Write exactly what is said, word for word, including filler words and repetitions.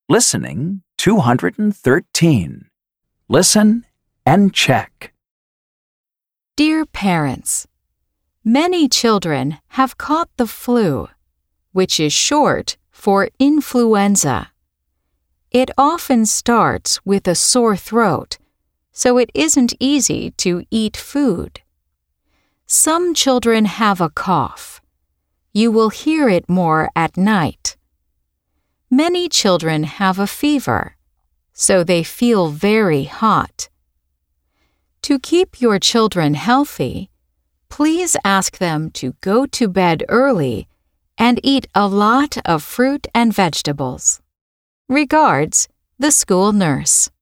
Listening two hundred thirteen. Listen and check. Dear parents, many children have caught the flu, which is short for influenza. It often starts with a sore throat, so it isn't easy to eat food. Some children have a cough. You will hear it more at night. Many children have a fever, so they feel very hot. To keep your children healthy, please ask them to go to bed early and eat a lot of fruit and vegetables. Regards, the school nurse.